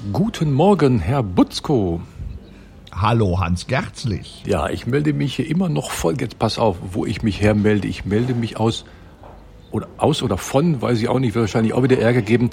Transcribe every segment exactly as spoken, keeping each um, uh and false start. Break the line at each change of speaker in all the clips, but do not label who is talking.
Guten Morgen, Herr Butzko.
Hallo, Hans Gerzlich.
Ja, ich melde mich hier immer noch voll. Jetzt pass auf, wo ich mich hermelde. Ich melde mich aus oder aus oder von, weiß ich auch nicht, wird wahrscheinlich auch wieder Ärger geben.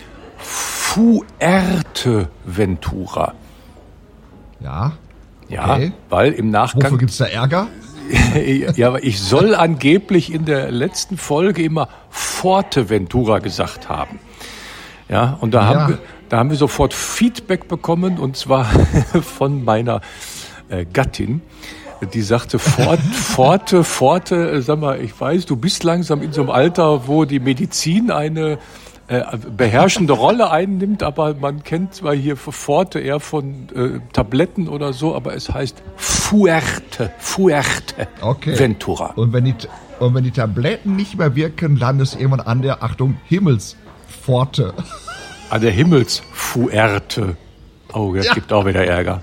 Fuerteventura.
Ja.
Ja,
okay.
Weil im Nachgang.
Wofür gibt's da Ärger?
Ja, aber ich soll angeblich in der letzten Folge immer Forteventura gesagt haben. Ja, und da
Ja.
haben wir, da haben wir sofort Feedback bekommen, und zwar von meiner äh, Gattin. Die sagte, Fort, Forte, Forte, äh, sag mal, ich weiß, du bist langsam in so einem Alter, wo die Medizin eine äh, beherrschende Rolle einnimmt, aber man kennt zwar hier Forte eher von äh, Tabletten oder so, aber es heißt Fuerte, Fuerte
Okay.
Ventura.
Und wenn, die, und wenn die Tabletten nicht mehr wirken, landet es irgendwann an der, Achtung, Himmelspforte.
An der Himmelsfuerte. Oh, jetzt
Ja.
gibt auch wieder Ärger.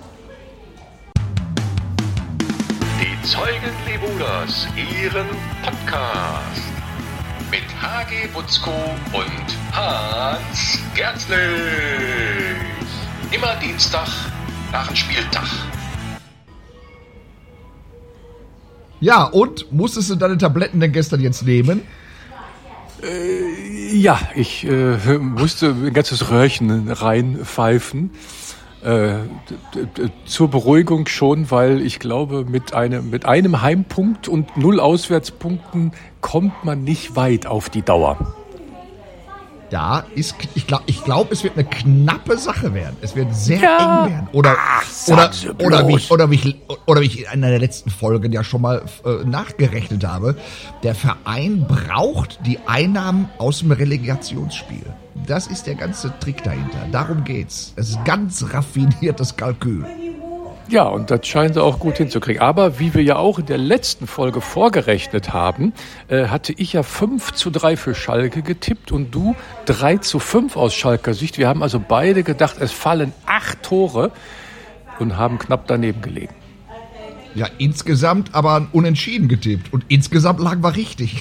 Die Zeugen Lebuders, ihren Podcast. Mit H G Butzko und Hans Gerzlich. Immer Dienstag nach dem Spieltag.
Ja, und musstest du deine Tabletten denn gestern jetzt nehmen?
Ja, ich äh, musste ein ganzes Röhrchen reinpfeifen. Äh, d- d- zur Beruhigung schon, weil ich glaube, mit einem, mit einem Heimpunkt und null Auswärtspunkten kommt man nicht weit auf die Dauer.
Ja, ist, ich glaube, ich glaub, es wird eine knappe Sache werden. Es wird sehr
Ja.
eng werden. Oder,
Ach,
oder,
sagen Sie
oder, wie
bloß.
ich, oder, wie ich, oder wie ich in einer der letzten Folgen ja schon mal äh, nachgerechnet habe. Der Verein braucht die Einnahmen aus dem Relegationsspiel. Das ist der ganze Trick dahinter. Darum geht's. Es ist ganz raffiniertes Kalkül.
Ja, und das scheinen sie auch gut hinzukriegen. Aber wie wir ja auch in der letzten Folge vorgerechnet haben, äh, hatte ich ja fünf zu drei für Schalke getippt und du drei zu fünf aus Schalker Sicht. Wir haben also beide gedacht, es fallen acht Tore und haben knapp daneben gelegen.
Ja, insgesamt aber ein Unentschieden getippt. Und insgesamt lagen wir richtig.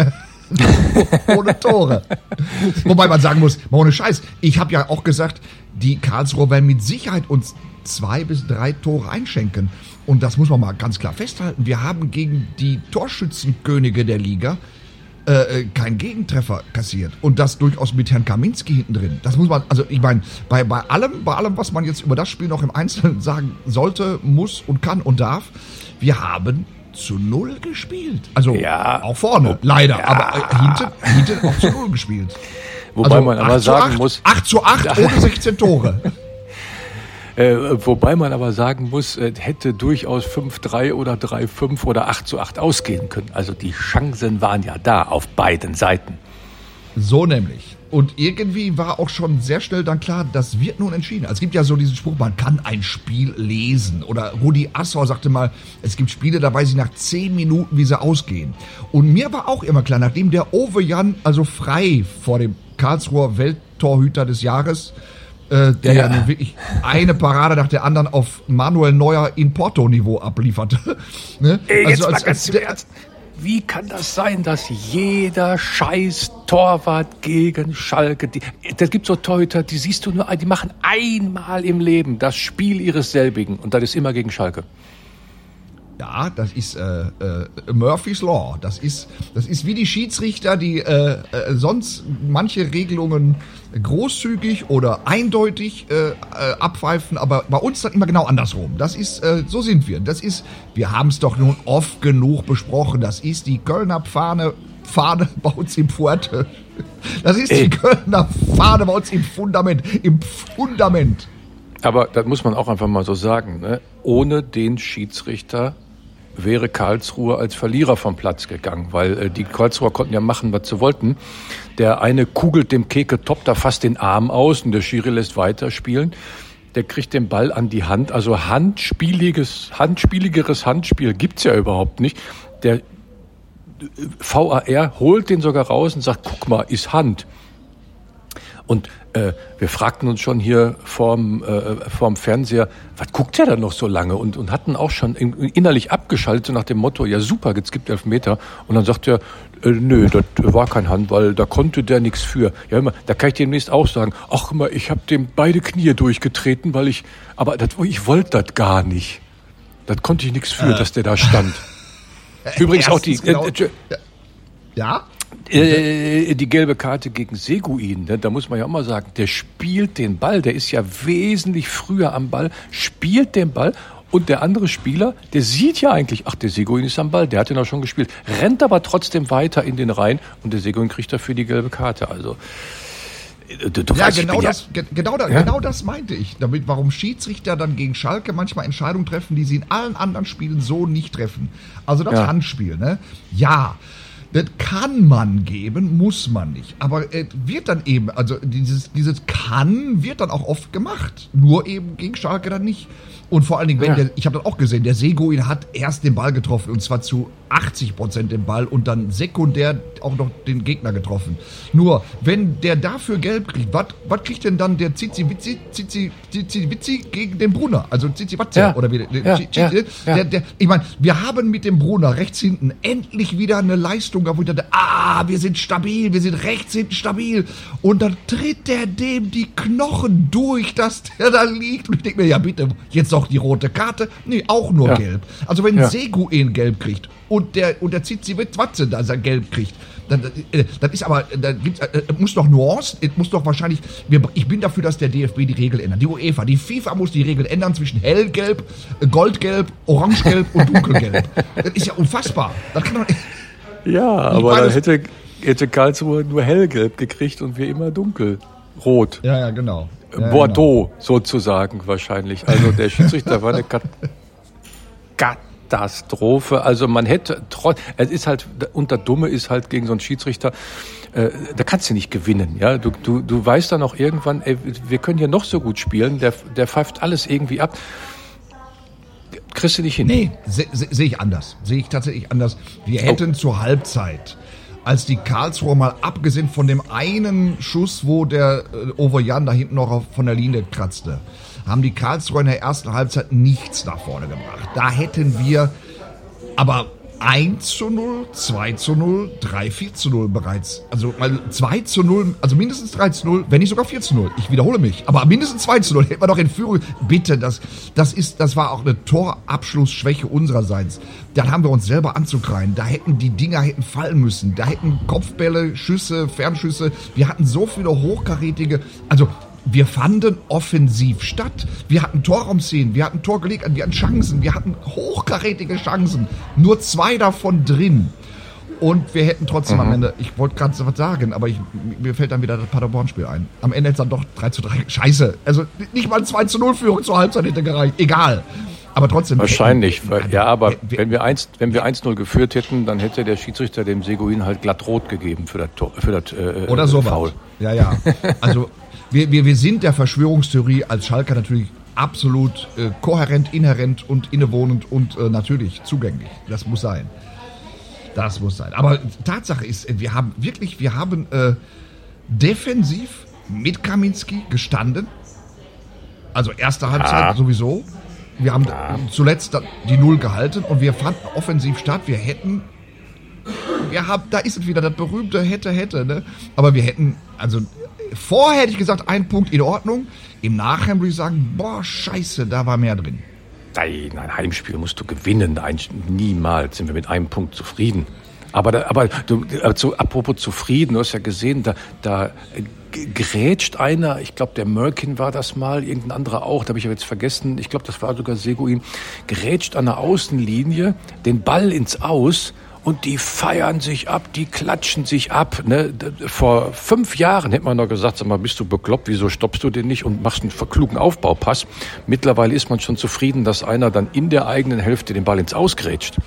Ohne Tore. Wobei man sagen muss, mal ohne Scheiß, ich habe ja auch gesagt, die Karlsruher werden mit Sicherheit uns zwei bis drei Tore einschenken. Und das muss man mal ganz klar festhalten. Wir haben gegen die Torschützenkönige der Liga äh, keinen Gegentreffer kassiert. Und das durchaus mit Herrn Kaminski hinten drin. Das muss man, also ich meine, bei, bei allem, bei allem, was man jetzt über das Spiel noch im Einzelnen sagen sollte, muss und kann und darf, wir haben zu null gespielt. Also
Ja.
auch vorne, leider,
Ja.
aber äh, hinten, hinten auch zu null gespielt.
Wobei
Also
man aber
acht zu
sagen
acht,
muss,
acht zu acht ohne sechzehn Tore.
äh, wobei man aber sagen muss, äh, hätte durchaus fünf drei oder drei fünf oder acht zu acht ausgehen können. Also die Chancen waren ja da auf beiden Seiten.
So nämlich. Und irgendwie war auch schon sehr schnell dann klar, das wird nun entschieden. Also es gibt ja so diesen Spruch, man kann ein Spiel lesen. Oder Rudi Assauer sagte mal, es gibt Spiele, da weiß ich nach zehn Minuten, wie sie ausgehen. Und mir war auch immer klar, nachdem der Ove Jan also frei vor dem Karlsruher Welttorhüter des Jahres, äh, der ja.
Ja.
ja nun wirklich eine Parade nach der anderen auf Manuel Neuer in Porto-Niveau ablieferte. Ne?
Ey, jetzt
Also
mal
als-
ganz
als
im
der-
Ernst. Wie kann das sein, dass jeder scheiß Torwart gegen Schalke, die, da gibt so Torhüter, die siehst du nur, die machen einmal im Leben das Spiel ihres selbigen und das ist immer gegen Schalke.
Ja, das ist äh, äh, Murphy's Law. Das ist, das ist wie die Schiedsrichter, die äh, äh, sonst manche Regelungen großzügig oder eindeutig äh, äh, abpfeifen, aber bei uns dann immer genau andersrum. Das ist, äh, so sind wir. Das ist, wir haben es doch nun oft genug besprochen. Das ist die Kölner Fahne, Fahne bei uns im Fuerte. Das ist
Ey.
die Kölner Fahne bei uns im Fundament, im Fundament.
Aber das muss man auch einfach mal so sagen, ne? Ohne den Schiedsrichter wäre Karlsruhe als Verlierer vom Platz gegangen, weil äh, die Karlsruher konnten ja machen, was sie wollten. Der eine kugelt dem Keke Top da fast den Arm aus und der Schiri lässt weiterspielen. Der kriegt den Ball an die Hand. Also handspieliges, handspieligeres Handspiel gibt's ja überhaupt nicht. Der V A R holt den sogar raus und sagt, guck mal, ist Hand. Und äh, wir fragten uns schon hier vorm, äh, vorm Fernseher, was guckt der da noch so lange? Und, und hatten auch schon in, innerlich abgeschaltet, so nach dem Motto, ja super, jetzt gibt Elfmeter. Und dann sagt er, äh, nö, das war kein Handball, da konnte der nichts für. Ja, immer, da kann ich demnächst auch sagen, ach guck mal, ich habe dem beide Knie durchgetreten, weil ich, aber das, ich wollte das gar nicht. Das konnte ich nichts für, äh. dass der da stand. Übrigens auch die...
Genau,
äh,
ja?
Äh, die gelbe Karte gegen Seguin, ne, da muss man ja auch mal sagen, der spielt den Ball, der ist ja wesentlich früher am Ball, spielt den Ball und der andere Spieler, der sieht ja eigentlich, ach, der Seguin ist am Ball, der hat den auch schon gespielt, rennt aber trotzdem weiter in den Reihen und der Seguin kriegt dafür die gelbe Karte, also... Du, du
ja,
weißt,
genau das,
ja,
genau, da,
ja?
genau das meinte ich. Damit, warum Schiedsrichter dann gegen Schalke manchmal Entscheidungen treffen, die sie in allen anderen Spielen so nicht treffen. Also das
ja.
Handspiel, ne? Ja, das kann man geben, muss man nicht. Aber es wird dann eben, also dieses, dieses kann wird dann auch oft gemacht. Nur eben gegen Schalke dann nicht. Und vor allen Dingen, wenn
ja.
der, ich habe das auch gesehen, der Seguin hat erst den Ball getroffen und zwar zu achtzig Prozent den Ball und dann sekundär auch noch den Gegner getroffen. Nur, wenn der dafür gelb kriegt, was kriegt denn dann der Zizi-Witzi Zizi, Zizi, Witzi gegen den Brunner? Also Zizi-Watze
ja.
oder wie der,
ja.
Zizi,
ja.
der, der, ich meine, wir haben mit dem Brunner rechts hinten endlich wieder eine Leistung gehabt, wo ich dachte, ah, wir sind stabil, wir sind rechts hinten stabil. Und dann tritt der dem die Knochen durch, dass der da liegt. Und ich denke mir, ja bitte, jetzt doch die rote Karte? Nee, auch nur
ja.
gelb. Also wenn
ja.
Seguin gelb kriegt und der und der Zizi-Watze da sein gelb kriegt, dann, äh, das ist aber, da gibt's, äh, muss doch Nuancen, es muss doch wahrscheinlich, wir, ich bin dafür, dass der D F B die Regel ändert, die UEFA, die FIFA muss die Regel ändern zwischen hellgelb, äh, goldgelb, orangegelb und dunkelgelb. Das ist ja unfassbar. Das kann doch,
ja, aber dann hätte, hätte Karlsruhe nur hellgelb gekriegt und wir immer dunkelrot.
Ja, ja, genau. Ja,
Bordeaux
genau.
sozusagen wahrscheinlich. Also der Schiedsrichter war eine Kat- Katastrophe. Also man hätte, trotz, es ist halt, und das Dumme ist halt gegen so einen Schiedsrichter, äh, da kannst du nicht gewinnen. Ja, du, du, du weißt dann auch irgendwann, ey, wir können hier noch so gut spielen, der, der pfeift alles irgendwie ab. Kriegst du nicht hin.
Nee, sehe seh ich anders. Sehe ich tatsächlich anders. Wir hätten oh. zur Halbzeit, als die Karlsruher mal abgesehen von dem einen Schuss, wo der äh, Overjan da hinten noch auf, von der Linie kratzte, haben die Karlsruher in der ersten Halbzeit nichts nach vorne gebracht. Da hätten wir aber eins zu null, zwei zu null, drei, vier zu null bereits. Also mal zwei zu null, also mindestens drei zu null, wenn nicht sogar vier zu null. Ich wiederhole mich. Aber mindestens zwei zu null hätten wir doch in Führung. Bitte, das, das ist, das war auch eine Torabschlussschwäche unsererseits. Dann haben wir uns selber anzukreien. Da hätten die Dinger hätten fallen müssen. Da hätten Kopfbälle, Schüsse, Fernschüsse. Wir hatten so viele hochkarätige, also wir fanden offensiv statt. Wir hatten Torraumszenen, wir hatten Torgelegt, wir hatten Chancen, wir hatten hochkarätige Chancen. Nur zwei davon drin. Und wir hätten trotzdem mhm. am Ende, ich wollte gerade was sagen, aber ich, mir fällt dann wieder das Paderborn-Spiel ein. Am Ende hätte es dann doch drei zu drei. Scheiße. Also nicht mal zwei zu null Führung zur Halbzeit hätte gereicht. Egal. Aber trotzdem.
Wahrscheinlich. Hätten, ja, aber wir, wenn wir eins, wenn wir eins null geführt hätten, dann hätte der Schiedsrichter dem Seguin halt glatt rot gegeben für das Tor, für das äh,
oder so
Foul.
Ja, ja. Also wir, wir, wir sind der Verschwörungstheorie als Schalker natürlich absolut äh, kohärent, inhärent und innewohnend und äh, natürlich zugänglich. Das muss sein. Das muss sein. Aber Tatsache ist, wir haben wirklich, wir haben äh, defensiv mit Kaminski gestanden. Also erste Halbzeit ah. sowieso. Wir haben ah. zuletzt die Null gehalten und wir fanden offensiv statt. Wir hätten, wir haben, da ist es wieder das berühmte hätte, hätte, ne? Aber wir hätten, also vorher hätte ich gesagt, ein Punkt in Ordnung. Im Nachhinein würde ich sagen, boah, scheiße, da war mehr drin.
Nein, ein Heimspiel musst du gewinnen. Ein, niemals sind wir mit einem Punkt zufrieden. Aber, da, aber du, also, apropos zufrieden, du hast ja gesehen, da, da grätscht einer, ich glaube, der Mörkin war das mal, irgendein anderer auch, da habe ich aber jetzt vergessen, ich glaube, das war sogar Seguin, grätscht an der Außenlinie den Ball ins Aus und die feiern sich ab, die klatschen sich ab. Ne? Vor fünf Jahren hätte man noch gesagt, sag mal, bist du bekloppt, wieso stoppst du den nicht und machst einen klugen Aufbaupass? Mittlerweile ist man schon zufrieden, dass einer dann in der eigenen Hälfte den Ball ins Aus grätscht.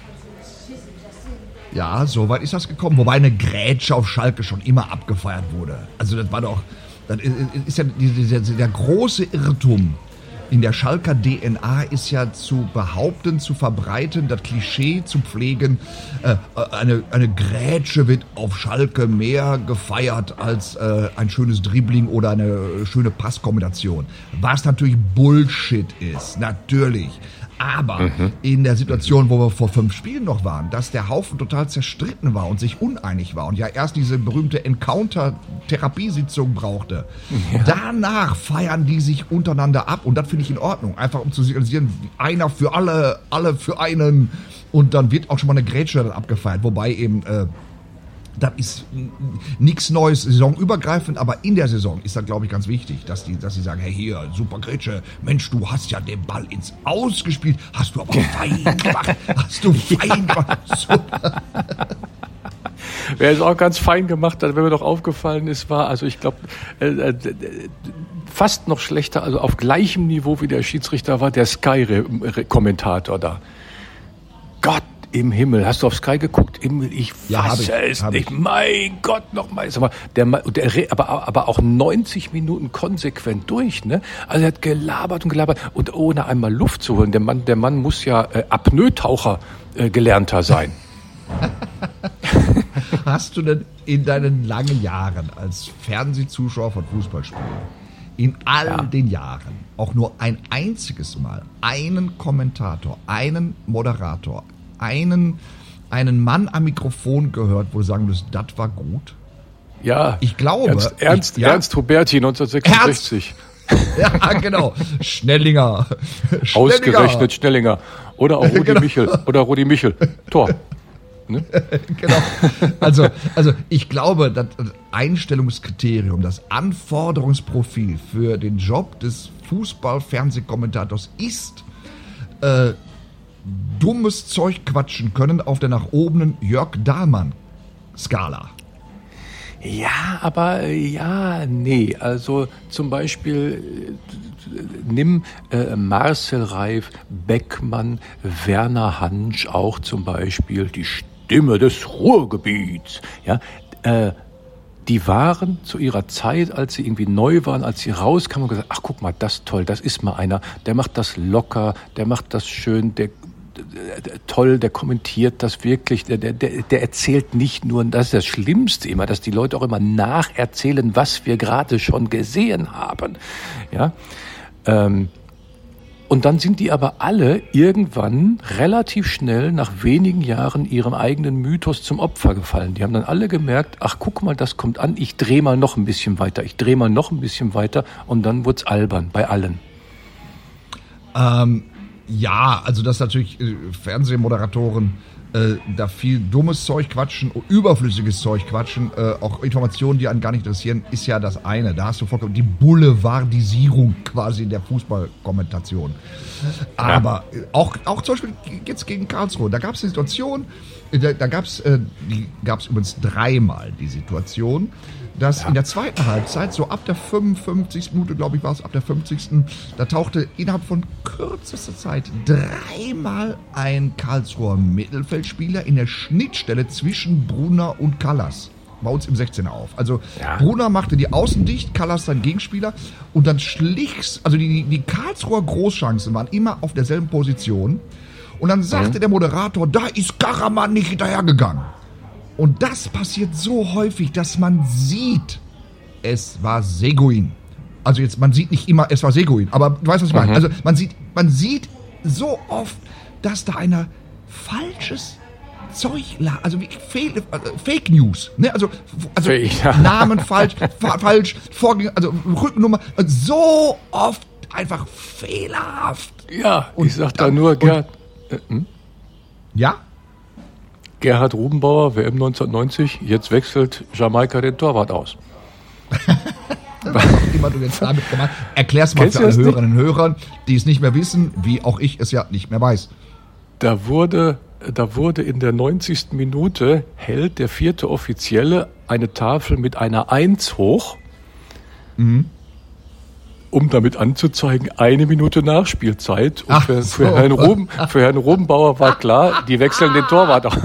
Ja, so weit ist das gekommen. Wobei eine Grätsche auf Schalke schon immer abgefeiert wurde. Also das war doch, das ist ja dieser, der große Irrtum, in der Schalker D N A ist ja zu behaupten, zu verbreiten, das Klischee zu pflegen, äh, eine, eine Grätsche wird auf Schalke mehr gefeiert als äh, ein schönes Dribbling oder eine schöne Passkombination. Was natürlich Bullshit ist, natürlich. Aber mhm. in der Situation, wo wir vor fünf Spielen noch waren, dass der Haufen total zerstritten war und sich uneinig war und ja erst diese berühmte Encounter-Therapiesitzung brauchte, ja. danach feiern die sich untereinander ab und das finde ich in Ordnung. Einfach um zu signalisieren, einer für alle, alle für einen und dann wird auch schon mal eine Grätsche dann abgefeiert, wobei eben... Äh, Das ist nichts Neues, saisonübergreifend, aber in der Saison ist das, glaube ich, ganz wichtig, dass die, dass die sagen, hey, hier, super Grätsche, Mensch, du hast ja den Ball ins Aus gespielt, hast du aber fein gemacht, hast du fein gemacht. Super.
Wer es auch ganz fein gemacht hat, wenn mir doch aufgefallen ist, war, also ich glaube, äh, äh, fast noch schlechter, also auf gleichem Niveau wie der Schiedsrichter war der Sky-Kommentator da. Gott im Himmel, hast du auf Sky geguckt? Ich fasse ja, es nicht. Ich. Mein Gott, nochmal. Aber, der, der, aber, aber auch neunzig Minuten konsequent durch, ne? Also er hat gelabert und gelabert und ohne einmal Luft zu holen. Der Mann, der Mann muss ja äh, Apnoe-Taucher äh, gelernter sein.
Hast du denn in deinen langen Jahren als Fernsehzuschauer von Fußballspielen, in all ja. den Jahren, auch nur ein einziges Mal einen Kommentator, einen Moderator, einen, einen Mann am Mikrofon gehört, wo du sagen würdest, das war gut?
Ja,
ich glaube.
Ernst, Ernst,
ich, ja,
Ernst Huberti neunzehnhundertsechsundsechzig.
Ernst? Ja, genau. Schnellinger.
Schnellinger. Ausgerechnet Schnellinger. Oder auch Rudi genau. Michel. Oder Rudi Michel. Tor. Ne?
Genau. Also, also ich glaube, das Einstellungskriterium, das Anforderungsprofil für den Job des Fußball-Fernsehkommentators ist, äh, dummes Zeug quatschen können auf der nach oben Jörg Dahlmann-Skala.
Ja, aber ja, nee. Also zum Beispiel äh, nimm äh, Marcel Reif, Beckmann, Werner Hansch auch zum Beispiel, die Stimme des Ruhrgebiets. Ja, äh, die waren zu ihrer Zeit, als sie irgendwie neu waren, als sie rauskamen und gesagt, ach guck mal, das ist toll, das ist mal einer, der macht das locker, der macht das schön, der toll, der kommentiert das wirklich, der, der, der erzählt nicht nur, das ist das Schlimmste immer, dass die Leute auch immer nacherzählen, was wir gerade schon gesehen haben. Ja, ähm, und dann sind die aber alle irgendwann relativ schnell nach wenigen Jahren ihrem eigenen Mythos zum Opfer gefallen. Die haben dann alle gemerkt, ach guck mal, das kommt an, ich drehe mal noch ein bisschen weiter, ich drehe mal noch ein bisschen weiter und dann wird's albern bei allen.
Ähm, ja, also dass natürlich äh, Fernsehmoderatoren äh, da viel dummes Zeug quatschen, überflüssiges Zeug quatschen, äh, auch Informationen, die einen gar nicht interessieren, ist ja das eine. Da hast du vollkommen die Boulevardisierung quasi der Fußballkommentation. Aber ja. auch, auch zum Beispiel jetzt gegen Karlsruhe, da gab es eine Situation, da, da gab es äh, die gab es übrigens dreimal die Situation, dass ja. in der zweiten Halbzeit, so ab der fünfundfünfzigsten Minute, glaube ich, war es, ab der fünfzigsten da tauchte innerhalb von kürzester Zeit dreimal ein Karlsruher Mittelfeldspieler in der Schnittstelle zwischen Brunner und Kallas bei uns im sechzehner auf. Also ja. Brunner machte die Außen dicht, Kallas sein Gegenspieler und dann schlich's, also die, die Karlsruher Großchancen waren immer auf derselben Position und dann sagte mhm. der Moderator, da ist Karaman nicht hinterhergegangen. Und das passiert so häufig, dass man sieht, es war Seguin. Also jetzt, man sieht nicht immer, es war Seguin, aber du weißt, was ich meine. Mhm. Also man sieht, man sieht so oft, dass da einer falsches Zeug, also wie Fehl, Fake News, ne? Also, also Fake, ja. Namen falsch, fa- falsch, Vorgänger, also Rückennummer, so oft einfach fehlerhaft.
Ja, und ich sag da nur, Gerd. Äh, hm?
Ja?
Gerhard Rubenbauer, W M neunzehnhundertneunzig, jetzt wechselt Jamaika den Torwart aus.
Was auch immer du jetzt damit gemacht hast. Erklär's mal für alle Hörerinnen und Hörer, die es nicht mehr wissen, wie auch ich es ja nicht mehr weiß.
Da wurde, da wurde in der neunzigsten Minute hält der vierte Offizielle eine Tafel mit einer Eins hoch, mhm. um damit anzuzeigen, eine Minute Nachspielzeit. Und Ach, für, für, so. Herrn Ruben, für Herrn Rubenbauer war klar, die wechseln den Torwart auch.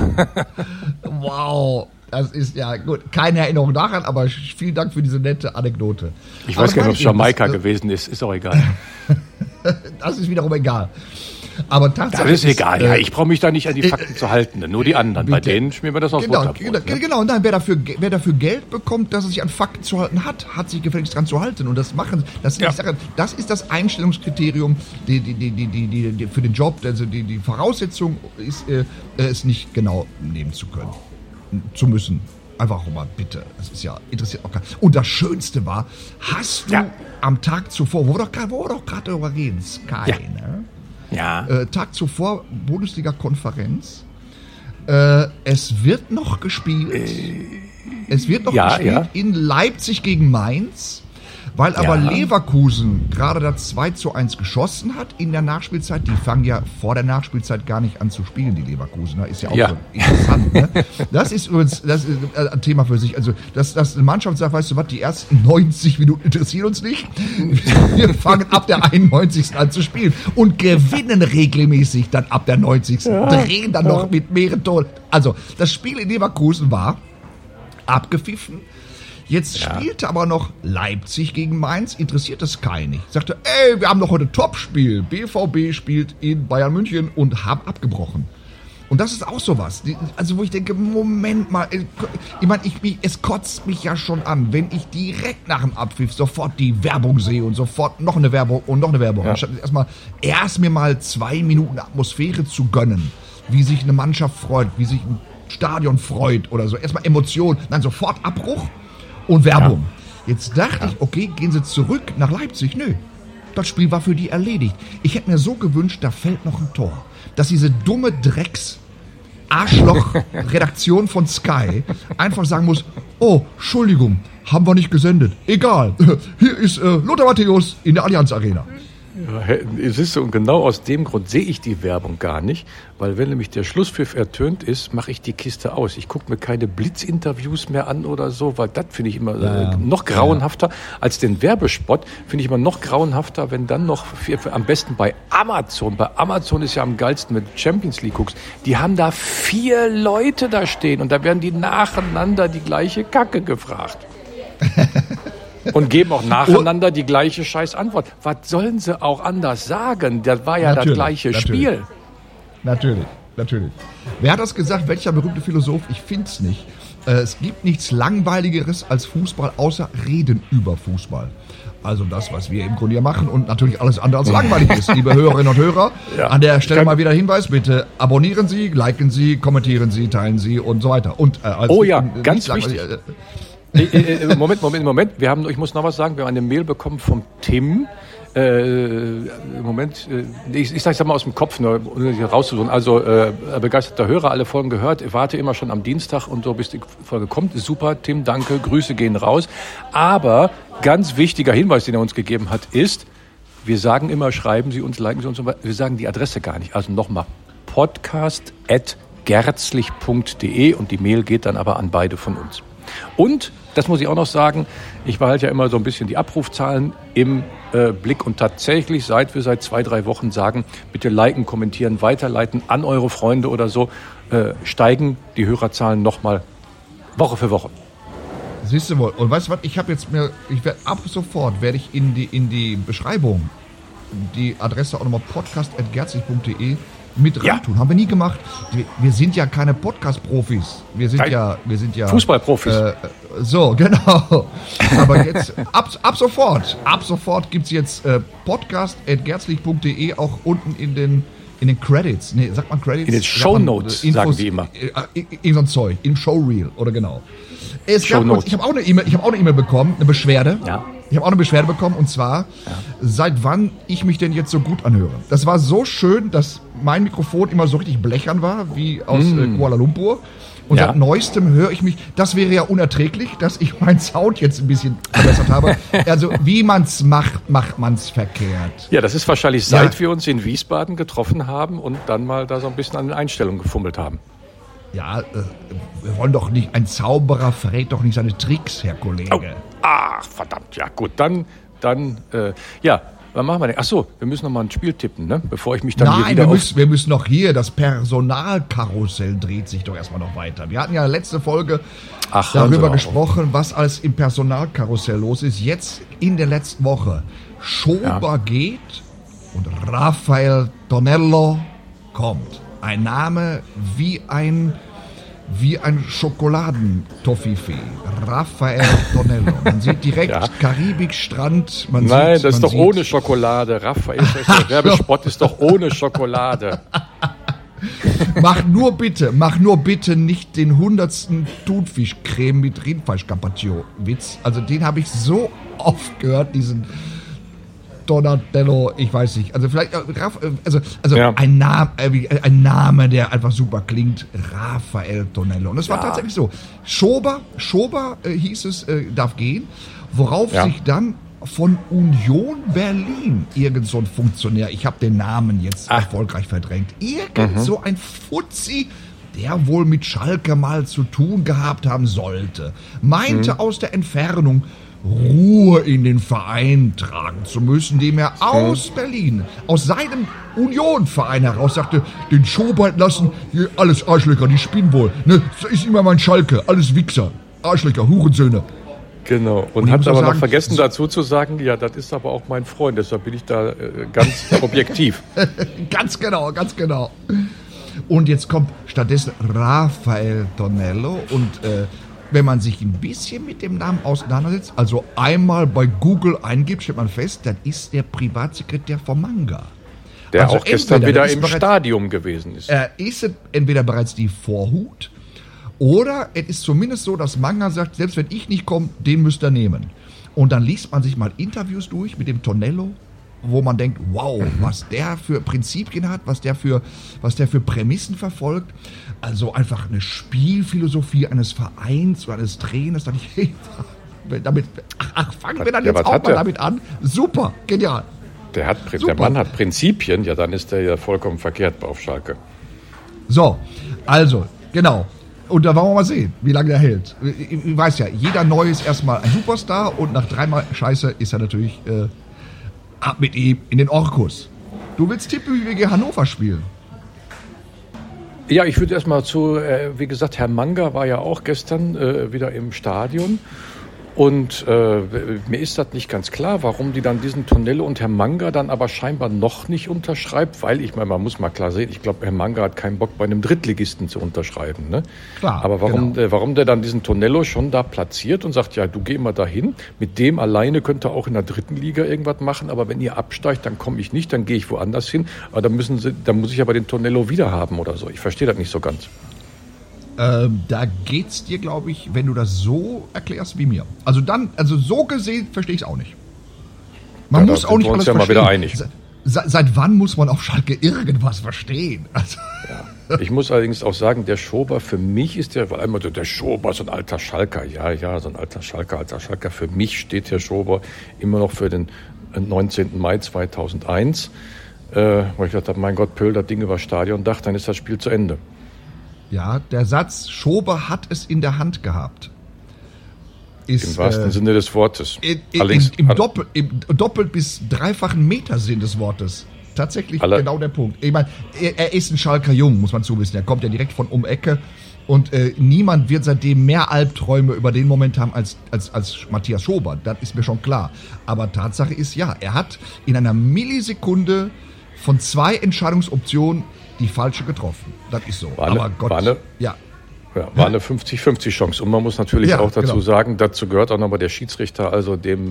Wow, das ist ja gut. Keine Erinnerung daran, aber vielen Dank für diese nette Anekdote.
Ich weiß gar nicht, ob es Jamaika gewesen ist, ist auch egal.
Das ist wiederum egal. Aber tatsächlich.
Das ist egal,
ist,
ja.
Äh,
Ich brauche mich da nicht an die Fakten äh, zu halten. Ne? Nur die anderen. Bei denen schmieren wir das aufs
genau,
Butterbrot.
Genau, genau. Nein, wer dafür, wer dafür Geld bekommt, dass er sich an Fakten zu halten hat, hat sich gefälligst dran zu halten. Und das machen, das,
ja.
ich sage, das ist das Einstellungskriterium, die, die, die, die, die, die, für den Job. Also die, die Voraussetzung ist, äh, es nicht genau nehmen zu können, zu müssen. Einfach mal bitte. Das ist ja interessiert auch keinen. Und das Schönste war, hast du ja. am Tag zuvor, wo wir doch gerade, wo wir doch gerade darüber reden, Sky,
ja.
ne?
Ja.
Äh, Tag zuvor Bundesliga-Konferenz. Äh, es wird noch gespielt. Äh, es wird noch
ja,
gespielt
ja.
in Leipzig gegen Mainz. Weil aber
ja.
Leverkusen gerade da zwei zu eins geschossen hat in der Nachspielzeit. Die fangen ja vor der Nachspielzeit gar nicht an zu spielen, die Leverkusener. Ist ja auch
ja.
so interessant. Ne? Das ist übrigens das ist ein Thema für sich. Also, dass, dass eine Mannschaft sagt, weißt du was, die ersten neunzig Minuten interessieren uns nicht. Wir fangen ab der einundneunzigsten an zu spielen und gewinnen regelmäßig dann ab der neunzigsten
Ja.
Drehen dann noch mit mehreren Toren. Also, das Spiel in Leverkusen war abgepfiffen. Jetzt
ja.
spielte aber noch Leipzig gegen Mainz, interessiert das keinen nicht. Sagte, ey, wir haben doch heute Topspiel. B V B spielt in Bayern München und haben abgebrochen. Und das ist auch sowas. Also wo ich denke, Moment mal, ich meine, ich, ich, es kotzt mich ja schon an, wenn ich direkt nach dem Abpfiff sofort die Werbung sehe und sofort noch eine Werbung und noch eine Werbung. Ja. Anstatt erstmal erst mir mal zwei Minuten Atmosphäre zu gönnen, wie sich eine Mannschaft freut, wie sich ein Stadion freut oder so. Erstmal Emotionen, dann sofort Abbruch. Und Werbung. Ja. Jetzt dachte ja. ich, okay, gehen sie zurück nach Leipzig. Nö, das Spiel war für die erledigt. Ich hätte mir so gewünscht, da fällt noch ein Tor. Dass diese dumme Drecks-Arschloch-Redaktion von Sky einfach sagen muss, oh, Entschuldigung, haben wir nicht gesendet. Egal, hier ist äh, Lothar Matthäus in der Allianz Arena.
Ja, siehst du, und genau aus dem Grund sehe ich die Werbung gar nicht, weil wenn nämlich der Schlusspfiff ertönt ist, mache ich die Kiste aus. Ich gucke mir keine Blitzinterviews mehr an oder so, weil das finde ich immer ja, äh, noch grauenhafter ja. als den Werbespot. Finde ich immer noch grauenhafter, wenn dann noch für, für, am besten bei Amazon, bei Amazon ist ja am geilsten, wenn du Champions League guckst, die haben da vier Leute da stehen und da werden die nacheinander die gleiche Kacke gefragt. Und geben auch nacheinander die gleiche scheiß Antwort. Was sollen sie auch anders sagen? Das war ja natürlich, das gleiche
natürlich.
Spiel.
Natürlich, natürlich. Wer hat das gesagt? Welcher berühmte Philosoph? Ich find's nicht. Äh, es gibt nichts Langweiligeres als Fußball, außer Reden über Fußball. Also das, was wir im Grunde hier machen und natürlich alles andere als langweilig ist. Liebe Hörerinnen und Hörer, ja, an der Stelle mal wieder Hinweis, bitte abonnieren Sie, liken Sie, kommentieren Sie, teilen Sie und so weiter. Und, äh, als
oh ja,
äh,
ganz wichtig. Äh, Moment, Moment, Moment. Wir haben, ich muss noch was sagen. Wir haben eine Mail bekommen vom Tim. Äh, Moment, äh, ich, ich sage es mal aus dem Kopf, nur um hier rauszusuchen. Also äh, begeisterter Hörer, alle Folgen gehört. Ich warte immer schon am Dienstag und so, bis die Folge kommt. Super, Tim, danke. Grüße gehen raus. Aber ganz wichtiger Hinweis, den er uns gegeben hat, ist, wir sagen immer, schreiben Sie uns, liken Sie uns. Wir sagen die Adresse gar nicht. Also nochmal, podcast at gerzlich punkt de und die Mail geht dann aber an beide von uns. Und, das muss ich auch noch sagen, ich behalte ja immer so ein bisschen die Abrufzahlen im äh, Blick und tatsächlich, seit wir seit zwei, drei Wochen sagen, bitte liken, kommentieren, weiterleiten an eure Freunde oder so, äh, steigen die Hörerzahlen nochmal Woche für Woche.
Siehst du wohl. Und weißt du was, ich habe jetzt mir, ich werde ab sofort, werde ich in die, in die Beschreibung die Adresse auch nochmal podcast at gerzlich punkt de mit reintun. Ja. Haben wir nie gemacht. Wir, wir sind ja keine Podcast-Profis. Wir sind Kein ja, wir sind ja
Fußballprofis.
Äh, so, genau. Aber jetzt, ab, ab sofort, ab sofort gibt's jetzt äh, podcast at gerzlich punkt de auch unten in den, in den Credits. Nee, sagt man Credits?
In den Shownotes, äh, sagen die immer.
Äh, irgend so ein Zeug. Im Showreel, oder genau. Es gab uns, ich habe auch eine E-Mail, ich habe auch eine E-Mail bekommen, eine Beschwerde.
Ja.
Ich habe auch eine Beschwerde bekommen, und zwar, ja. seit wann ich mich denn jetzt so gut anhöre. Das war so schön, dass mein Mikrofon immer so richtig blechern war, wie aus mm. äh, Kuala Lumpur. Und ja. seit neuestem höre ich mich, das wäre ja unerträglich, dass ich meinen Sound jetzt ein bisschen verbessert habe. Also wie man's macht, macht man's verkehrt.
Ja, das ist wahrscheinlich, seit ja. wir uns in Wiesbaden getroffen haben und dann mal da so ein bisschen an den Einstellungen gefummelt haben.
Ja, äh, wir wollen doch nicht, ein Zauberer verrät doch nicht seine Tricks, Herr Kollege.
Oh. Ach, verdammt, ja gut, dann, dann, äh, ja, was machen wir denn? Ach so, wir müssen noch mal ein Spiel tippen, ne? Bevor ich mich dann
Nein,
hier wieder
wir
auf...
müssen, wir müssen noch hier, das Personalkarussell dreht sich doch erstmal noch weiter. Wir hatten ja letzte Folge Ach, darüber gesprochen, was alles im Personalkarussell los ist. Jetzt in der letzten Woche. Schober ja. geht, Und Rafael Tonello kommt. Ein Name wie ein, wie ein Schokoladentoffifee. Rafael Tonello. Man sieht direkt
Ja.
Karibikstrand. Man
Nein,
sieht,
das ist
man
doch
sieht,
ohne Schokolade. Raphael, der Werbespot ist doch ohne Schokolade.
Mach nur bitte, mach nur bitte nicht den hundertsten Thunfischcreme mit Rindfleisch-Carpaccio-Witz. Also den habe ich so oft gehört, diesen Donatello, ich weiß nicht. Also vielleicht, äh, Raff, äh, also, also
Ja.
ein, Name, äh, ein Name, der einfach super klingt. Rafael Tonello. Und es war
Ja.
tatsächlich so. Schober, Schober äh, hieß es, äh, darf gehen. Worauf
Ja.
sich dann von Union Berlin irgend so ein Funktionär, ich habe den Namen jetzt
Ach.
erfolgreich verdrängt, irgend so ein Fuzzi, der wohl mit Schalke mal zu tun gehabt haben sollte, meinte aus der Entfernung Ruhe in den Verein tragen zu müssen, dem er aus Berlin, aus seinem Union-Verein heraus sagte, den Schobert lassen, hier alles Arschlöcher, die spinnen wohl, ne, das ist immer mein Schalke, alles Wichser, Arschlöcher, Hurensöhne.
Genau. Und,
Und ich
hat
muss
aber
auch
noch
sagen,
vergessen
so-
dazu zu sagen, ja, das ist aber auch mein Freund, deshalb bin ich da äh, ganz objektiv.
Ganz genau, ganz genau. Und jetzt kommt stattdessen Rafael Tonello und äh, wenn man sich ein bisschen mit dem Namen auseinandersetzt, also einmal bei Google eingibt, stellt man fest, das ist der Privatsekretär von Manga.
Der
Also
auch gestern
entweder,
wieder
das ist
im
bereits-
Stadion gewesen ist.
Er ist es entweder bereits die Vorhut oder es ist zumindest so, dass Manga sagt, selbst wenn ich nicht komme, den müsst ihr nehmen. Und dann liest man sich mal Interviews durch mit dem Tonello, wo man denkt, wow, was der für Prinzipien hat, was der für, was der für Prämissen verfolgt. Also einfach eine Spielphilosophie eines Vereins oder eines Trainers. Da dachte ich, hey, damit, ach, ach fangen wir dann
Ja,
jetzt
was
auch
hat
mal
der?
damit an. Super, genial.
Der, hat, der
Super.
Mann hat Prinzipien, ja, dann ist der ja vollkommen verkehrt auf Schalke.
So, also, genau. Und da wollen wir mal sehen, wie lange der hält. Ich, ich weiß ja, jeder Neue ist erstmal ein Superstar und nach dreimal Scheiße ist er natürlich äh, ab mit ihm in den Orkus. Du willst tippen, wie wir gegen Hannover spielen?
Ja, ich würde erstmal zu, äh, wie gesagt, Herr Manga war ja auch gestern äh, wieder im Stadion. Und äh, mir ist das nicht ganz klar, warum die dann diesen Tonello und Herr Manga dann aber scheinbar noch nicht unterschreibt, weil ich meine, man muss mal klar sehen, ich glaube, Herr Manga hat keinen Bock, bei einem Drittligisten zu unterschreiben. Ne?
Klar,
aber warum,
genau.
äh, warum der dann diesen Tonello schon da platziert und sagt, ja, du geh mal dahin, mit dem alleine könnt ihr auch in der dritten Liga irgendwas machen, aber wenn ihr absteigt, dann komme ich nicht, dann gehe ich woanders hin, aber dann, müssen sie, dann muss ich aber den Tonello wieder haben oder so. Ich verstehe das nicht so ganz.
Ähm, da geht's dir, glaube ich, wenn du das so erklärst wie mir. Also dann, also so gesehen verstehe ich es auch nicht. Man
Ja, da
muss
sind
auch nicht
wir uns
alles
ja mal
verstehen.
wieder einig.
Se, se, seit wann muss man auf Schalke irgendwas verstehen? Also,
Ich muss allerdings auch sagen, der Schober, für mich ist der, weil einmal so, der Schober, so ein alter Schalker, ja, ja, so ein alter Schalker, alter Schalker. Für mich steht der Schober immer noch für den neunzehnten Mai zweitausendeins, äh, wo ich gedacht habe, mein Gott, Pöll, das Ding über Stadiondach, dann ist das Spiel zu Ende.
ja, der Satz, Schober hat es in der Hand gehabt, ist
Im wahrsten
äh,
Sinne des Wortes.
in, in,
Allerdings,
im, im, Doppel, im doppelt bis dreifachen Metersinn des Wortes. Tatsächlich
Alle-
genau der Punkt. Ich meine, er, er ist ein Schalker Jung, muss man zuwissen. Er kommt ja direkt von um Ecke. Und äh, niemand wird seitdem mehr Albträume über den Moment haben als, als, als Matthias Schober. Das ist mir schon klar. Aber Tatsache ist, ja, er hat in einer Millisekunde von zwei Entscheidungsoptionen die falsche getroffen. Das ist so.
War eine-
Aber Gott,
war eine-
ja.
Ja, war eine fünfzig fünfzig Chance. Und man muss natürlich
Ja,
auch dazu
genau.
sagen, dazu gehört auch nochmal der Schiedsrichter, also dem,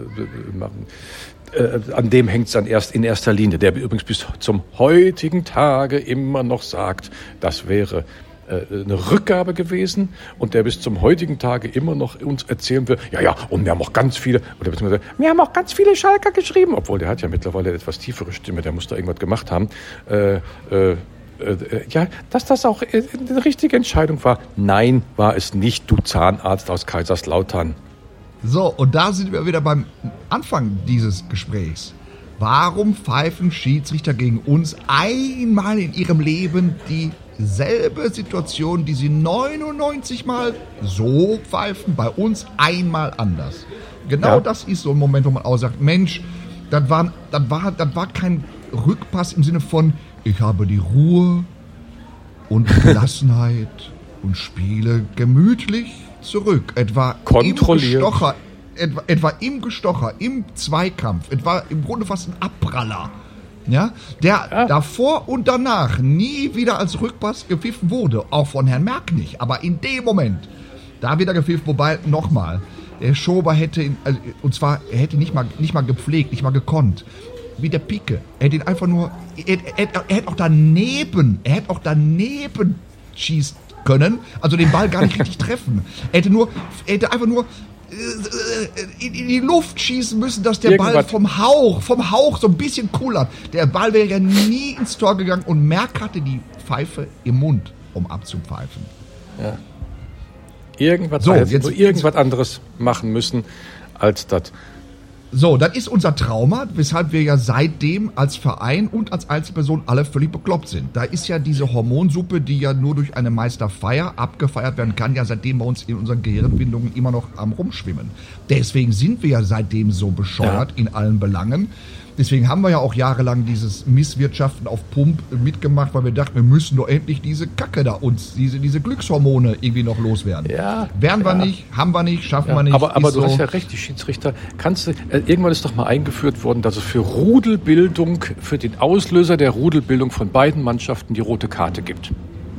äh, äh, an dem hängt es dann erst in erster Linie, der übrigens bis zum heutigen Tage immer noch sagt, das wäre äh, eine Rückgabe gewesen und der bis zum heutigen Tage immer noch uns erzählen will, ja, ja, und wir haben auch ganz viele, oder beziehungsweise, wir haben auch ganz viele Schalker geschrieben, obwohl der hat ja mittlerweile eine etwas tiefere Stimme, der muss da irgendwas gemacht haben, äh, äh, ja, dass das auch eine richtige Entscheidung war. Nein, war es nicht, du Zahnarzt aus Kaiserslautern.
So, und da sind wir wieder beim Anfang dieses Gesprächs. Warum pfeifen Schiedsrichter gegen uns einmal in ihrem Leben dieselbe Situation, die sie neunundneunzig Mal so pfeifen, bei uns einmal anders? Genau
Ja.
das ist so ein Moment, wo man auch sagt, Mensch, das war, das war, das war kein Rückpass im Sinne von, ich habe die Ruhe und Gelassenheit und spiele gemütlich zurück. Etwa
Kontrolliert.
im Gestocher, etwa, etwa im Gestocher, im Zweikampf, etwa im Grunde fast ein Abpraller. Ja, der
Ja.
davor und danach nie wieder als Rückpass gepfiffen wurde, auch von Herrn Merck nicht, aber in dem Moment, da wieder gepfiffen, wobei, nochmal, der Schober hätte, ihn, also, und zwar, er hätte nicht mal, nicht mal gepflegt, nicht mal gekonnt, wie der Pike, er hätte ihn einfach nur, er, er, er hätte auch daneben, er hätte auch daneben schießen können, also den Ball gar nicht richtig treffen, er hätte nur, er hätte einfach nur in die Luft schießen müssen, dass der
Irgendwas.
Ball vom Hauch, vom Hauch so ein bisschen kullert. Der Ball wäre ja nie ins Tor gegangen und Merck hatte die Pfeife im Mund, um abzupfeifen.
Ja. Irgendwas,
So,
so, jetzt,
jetzt-
nur irgendwas anderes machen müssen als das.
So, das ist unser Trauma, weshalb wir ja seitdem als Verein und als Einzelperson alle völlig bekloppt sind. Da ist ja diese Hormonsuppe, die ja nur durch eine Meisterfeier abgefeiert werden kann, ja seitdem bei uns in unseren Gehirnbindungen immer noch am Rumschwimmen. Deswegen sind wir ja seitdem so bescheuert in allen Belangen. Deswegen haben wir ja auch jahrelang dieses Misswirtschaften auf Pump mitgemacht, weil wir dachten, wir müssen doch endlich diese Kacke da uns, diese, diese Glückshormone irgendwie noch loswerden.
Ja,
Werden wir
ja.
nicht, haben wir nicht, schaffen
Ja,
wir nicht.
aber aber
ist
du
so.
hast ja recht, die Schiedsrichter, kannst du, äh, irgendwann ist doch mal eingeführt worden, dass es für Rudelbildung, für den Auslöser der Rudelbildung von beiden Mannschaften die rote Karte gibt.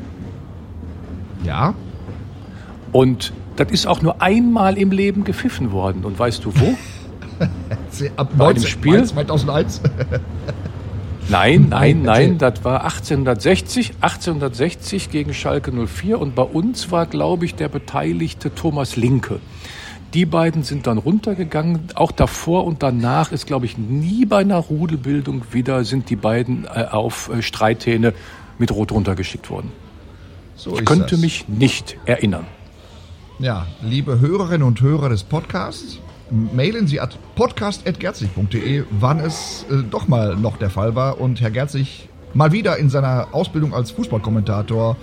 Ja,
Und das ist auch nur einmal im Leben gepfiffen worden. Und weißt du wo?
ab
Bei einem
neunzehn
Spiel?
zweitausendeins.
Nein, nein,
Nein,
nein, das war achtzehnhundertsechzig, achtzehnhundertsechzig gegen Schalke null vier und bei uns war, glaube ich, der Beteiligte Thomas Linke. Die beiden sind dann runtergegangen, auch davor und danach ist, glaube ich, nie bei einer Rudelbildung wieder sind die beiden äh, auf äh, Streithähne mit Rot runtergeschickt worden.
So
Ich
ist
könnte
das.
mich nicht erinnern.
Ja, liebe Hörerinnen und Hörer des Podcasts, mailen Sie at podcast at gerzig punkt de, wann es äh, doch mal noch der Fall war und Herr Gerzig mal wieder in seiner Ausbildung als Fußballkommentator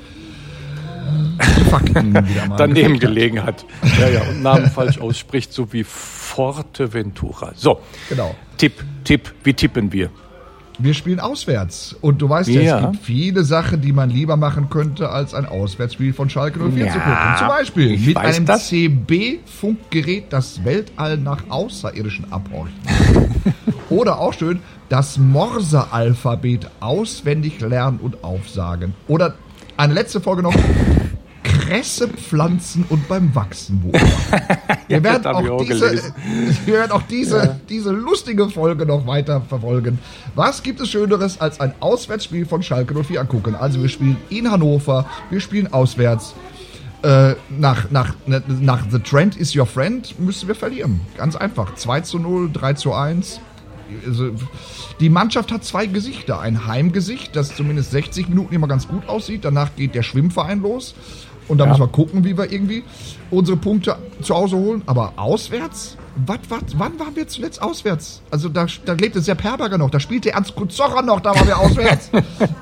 die Fakten wieder mal
Daneben
gekriegt hat.
gelegen hat. Ja, ja, und Namen falsch ausspricht, so wie Forteventura. So,
Genau.
Tipp, Tipp, wie tippen wir?
Wir spielen auswärts und du weißt ja,
Ja.
es gibt viele Sachen, die man lieber machen könnte, als ein Auswärtsspiel von Schalke null vier
Ja,
zu gucken. Zum Beispiel
ich
mit
weiß
einem
das.
C B-Funkgerät das Weltall nach Außerirdischen abhorchen. Oder auch schön, das Morse-Alphabet auswendig lernen und aufsagen. Oder eine letzte Folge noch, Kresse pflanzen und beim Wachsen beobachten. Wir werden
Das hab ich
auch
auch
diese,
gelesen.
wir werden auch diese, diese lustige Folge noch weiter verfolgen. Was gibt es Schöneres als ein Auswärtsspiel von Schalke null vier angucken? Also wir spielen in Hannover, wir spielen auswärts. Äh, nach, nach, nach The Trend is your friend müssen wir verlieren. Ganz einfach. zwei zu null, drei zu eins. Also, die Mannschaft hat zwei Gesichter. Ein Heimgesicht, das zumindest sechzig Minuten immer ganz gut aussieht. Danach geht der Schwimmverein los. Und da
Ja.
müssen wir gucken, wie wir irgendwie unsere Punkte zu Hause holen. Aber auswärts? Was, was, wann waren wir zuletzt auswärts? Also da, da lebte Sepp Herberger noch. Da spielte Ernst Kuzorra noch. Da waren wir auswärts.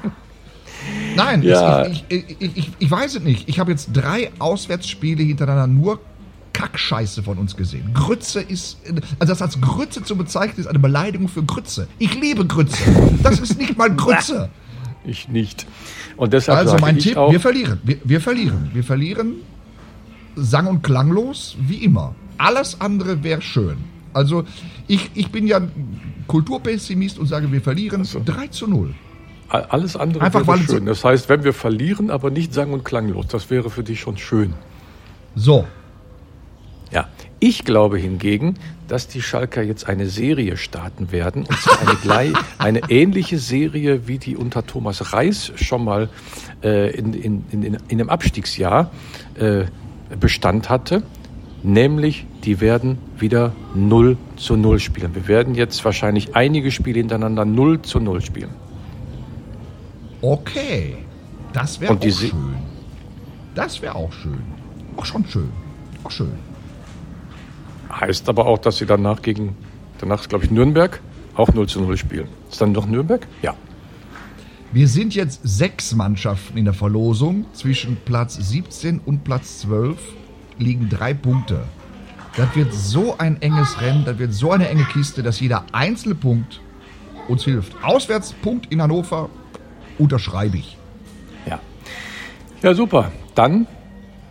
Nein,
Ja.
ich, ich, ich, ich, ich weiß es nicht. Ich habe jetzt drei Auswärtsspiele hintereinander nur Kackscheiße von uns gesehen. Grütze ist, also das als Grütze zu bezeichnen, ist eine Beleidigung für Grütze. Ich liebe Grütze. Das ist nicht mal Grütze.
Ich nicht. Und deshalb
Also
sage
mein
ich
Tipp,
auch,
wir verlieren. Wir, wir verlieren. Wir verlieren sang- und klanglos, wie immer. Alles andere wäre schön. Also ich, ich bin ja ein Kulturpessimist und sage, wir verlieren drei zu null.
alles andere
Einfach,
wäre
weil es so-
schön. Das heißt, wenn wir verlieren, aber nicht sang- und klanglos, das wäre für dich schon schön.
So,
Ja, ich glaube hingegen, dass die Schalker jetzt eine Serie starten werden, und zwar eine, gleich, eine ähnliche Serie, wie die unter Thomas Reis schon mal äh, in, in, in, in einem Abstiegsjahr äh, Bestand hatte, nämlich die werden wieder null zu null spielen. Wir werden jetzt wahrscheinlich einige Spiele hintereinander null zu null spielen.
okay. Das wäre
Und
auch
die Se-
schön. Das wäre auch schön. Auch schon schön. Auch schön.
Heißt aber auch, dass sie danach gegen, danach glaube ich Nürnberg, auch null zu null spielen. Ist dann doch Nürnberg? Ja.
Wir sind jetzt sechs Mannschaften in der Verlosung. Zwischen Platz siebzehn und Platz zwölf liegen drei Punkte. Das wird so ein enges Rennen, das wird so eine enge Kiste, dass jeder einzelne Punkt uns hilft. Auswärtspunkt in Hannover unterschreibe ich.
Ja. Ja, super. Dann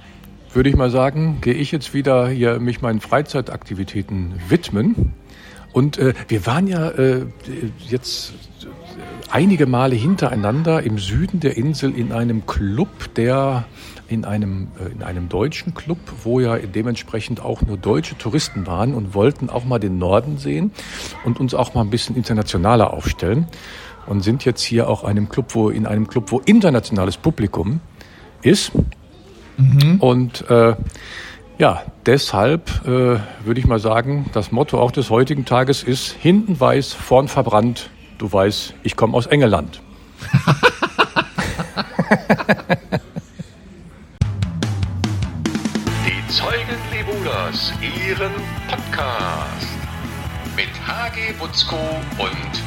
würde ich mal sagen, gehe ich jetzt wieder hier mich meinen Freizeitaktivitäten widmen Und äh, wir waren ja äh, jetzt einige Male hintereinander im Süden der Insel in einem Club, der in einem äh, in einem deutschen Club, wo ja dementsprechend auch nur deutsche Touristen waren und wollten auch mal den Norden sehen und uns auch mal ein bisschen internationaler aufstellen und sind jetzt hier auch einem Club, wo in einem Club, wo internationales Publikum ist. Mhm. Und äh, ja, deshalb äh, würde ich mal sagen, das Motto auch des heutigen Tages ist: hinten weiß, vorn verbrannt. Du weißt, ich komme aus Engeland.
Die Zeugen Lebuders, Ihren Podcast. Mit H G Butzko und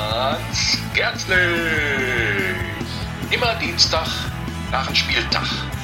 Hans Gerzlich. Immer Dienstag nach dem Spieltag.